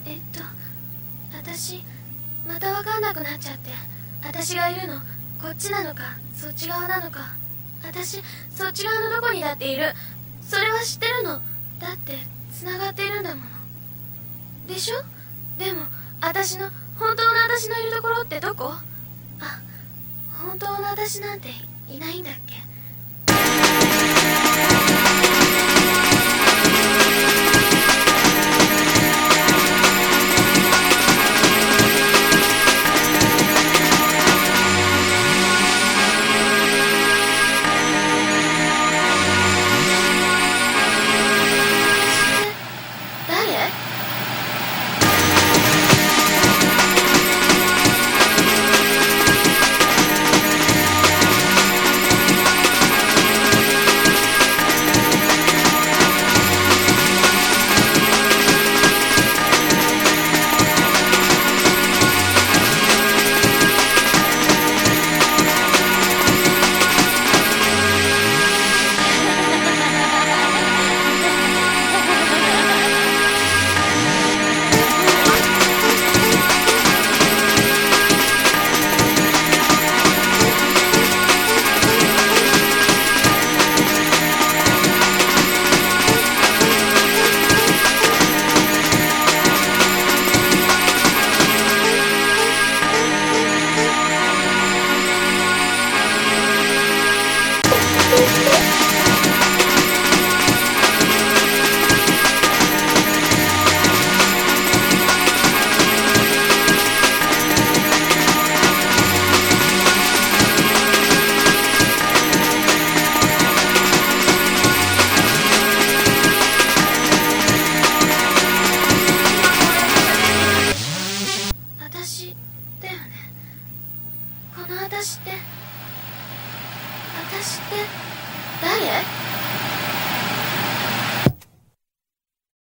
私また分かんなくなっちゃって。私がいるのこっちなのかそっち側なのか。私そっち側のどこにだっている。それは知ってるの。だって繋がっているんだものでしょ。でも私の本当の私のいるところってどこ。あ、本当の私なんていないんだっけ。私だよね。この私って誰？